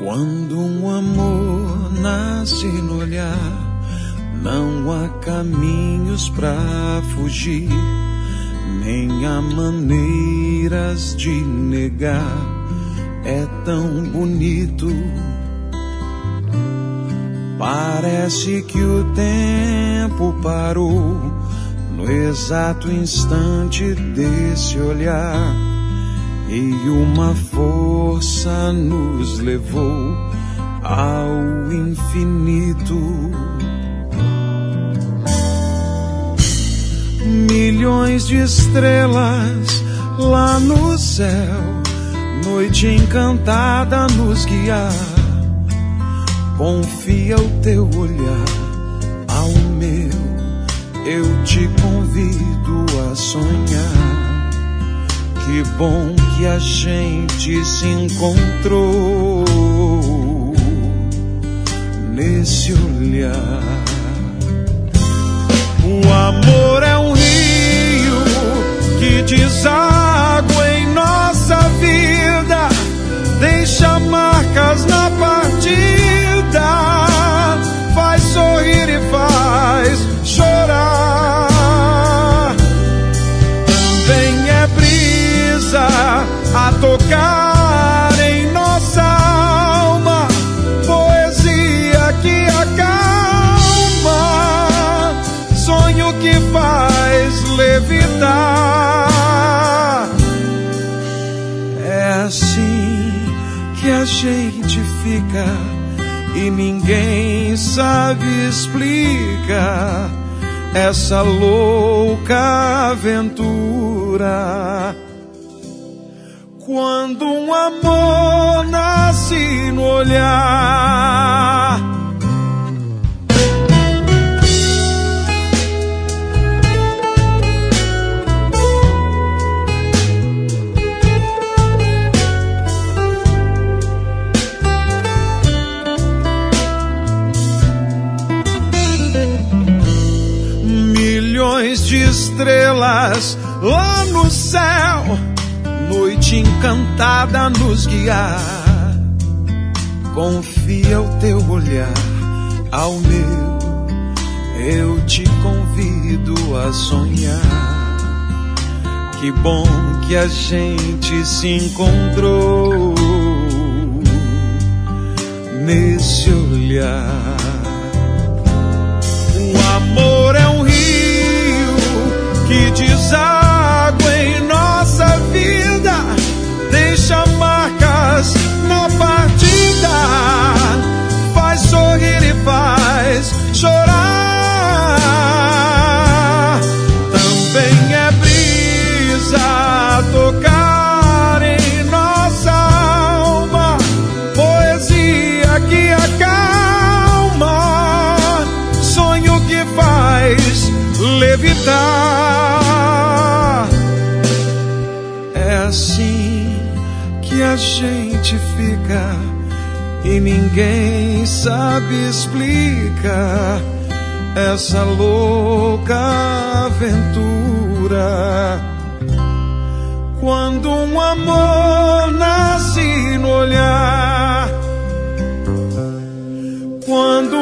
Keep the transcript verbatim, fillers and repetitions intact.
Quando um amor nasce no olhar, não há caminhos pra fugir, nem há maneiras de negar. É tão bonito, parece que o tempo parou no exato instante desse olhar, e uma força nos levou ao infinito. Milhões de estrelas lá no céu, noite encantada nos guiar. Confia o teu olhar ao meu, eu te convido a sonhar. Que bom que a gente se encontrou nesse olhar. O amor é um rio que deságua em nossa vida, deixa marcas na partida, faz sorrir e faz chorar. Também é brisa a tocar em nossa alma, poesia que acalma, sonho que faz levitar. É assim que a gente fica e ninguém sabe explicar essa louca aventura. Quando um amor nasce no olhar. Milhões de estrelas lá no céu, noite encantada nos guiar. Confia o teu olhar ao meu, eu te convido a sonhar. Que bom que a gente se encontrou nesse olhar. O amor é um rio que deságua em nossa vida, deixa marcas na partida, faz sorrir e faz chorar. Também é brisa a tocar em nossa alma, poesia que acalma, sonho que faz levitar. É assim que a gente fica e ninguém sabe explicar essa louca aventura. Quando um amor nasce no olhar, quando